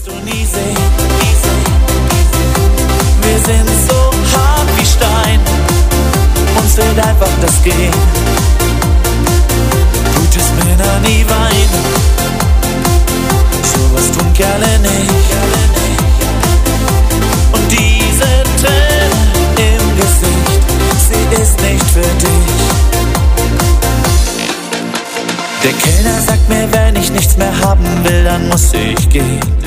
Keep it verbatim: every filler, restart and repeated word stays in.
wirst du nie sehen. Wir sind so hart wie Stein, uns fehlt einfach das Gehen. Gutes Männer nie weinen, sowas tun Kerle nicht. Und diese Träne im Gesicht, sie ist nicht für dich. Der Kellner sagt mir, wenn ich nichts mehr haben will, dann muss ich gehen.